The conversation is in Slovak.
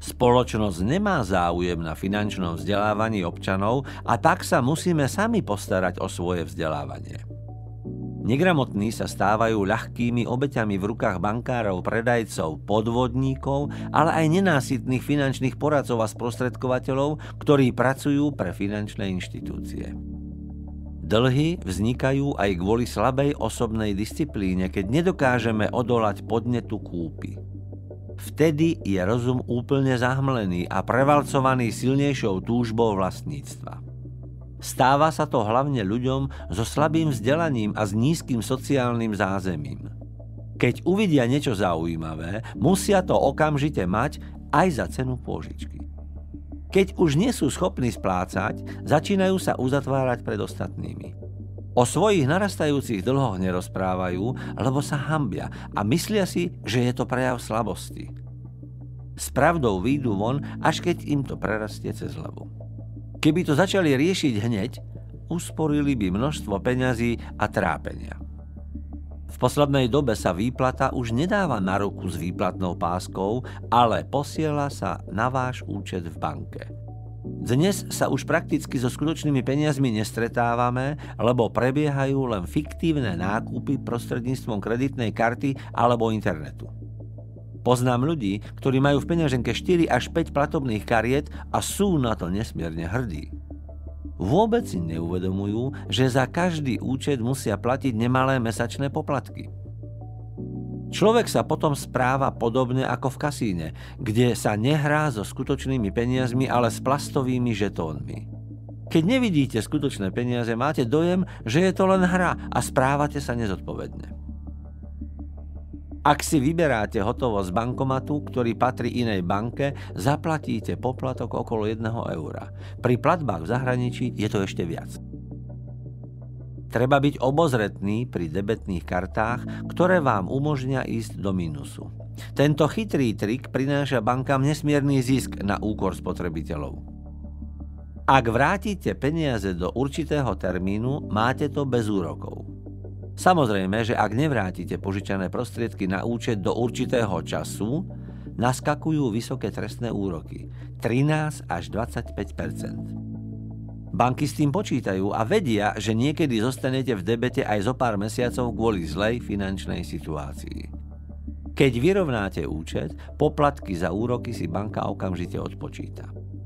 Spoločnosť nemá záujem na finančnom vzdelávaní občanov a tak sa musíme sami postarať o svoje vzdelávanie. Negramotní sa stávajú ľahkými obeťami v rukách bankárov, predajcov, podvodníkov, ale aj nenásytných finančných poradcov a sprostredkovateľov, ktorí pracujú pre finančné inštitúcie. Dlhy vznikajú aj kvôli slabej osobnej disciplíne, keď nedokážeme odolať podnetu kúpy. Vtedy je rozum úplne zahmlený a prevalcovaný silnejšou túžbou vlastníctva. Stáva sa to hlavne ľuďom so slabým vzdelaním a s nízkym sociálnym zázemím. Keď uvidia niečo zaujímavé, musia to okamžite mať aj za cenu pôžičky. Keď už nie sú schopní splácať, začínajú sa uzatvárať pred ostatnými. O svojich narastajúcich dlhoch nerozprávajú, lebo sa hanbia a myslia si, že je to prejav slabosti. S pravdou výjdu von, až keď im to prerastie cez hlavu. Keby to začali riešiť hneď, usporili by množstvo peňazí a trápenia. V poslednej dobe sa výplata už nedáva na ruku s výplatnou páskou, ale posiela sa na váš účet v banke. Dnes sa už prakticky so skutočnými peniazmi nestretávame, lebo prebiehajú len fiktívne nákupy prostredníctvom kreditnej karty alebo internetu. Poznám ľudí, ktorí majú v peňaženke 4 až 5 platobných kariet a sú na to nesmierne hrdí. Vôbec si neuvedomujú, že za každý účet musia platiť nemalé mesačné poplatky. Človek sa potom správa podobne ako v kasíne, kde sa nehrá so skutočnými peniazmi, ale s plastovými žetónmi. Keď nevidíte skutočné peniaze, máte dojem, že je to len hra a správate sa nezodpovedne. Ak si vyberáte hotovosť z bankomatu, ktorý patrí inej banke, zaplatíte poplatok okolo 1 eura. Pri platbách v zahraničí je to ešte viac. Treba byť obozretný pri debetných kartách, ktoré vám umožnia ísť do mínusu. Tento chytrý trik prináša bankám nesmierny zisk na úkor spotrebiteľov. Ak vrátite peniaze do určitého termínu, máte to bez úrokov. Samozrejme, že ak nevrátite požičané prostriedky na účet do určitého času, naskakujú vysoké trestné úroky 13 až 25%. Banky s tým počítajú a vedia, že niekedy zostanete v debete aj zo pár mesiacov kvôli zlej finančnej situácii. Keď vyrovnáte účet, poplatky za úroky si banka okamžite odpočíta.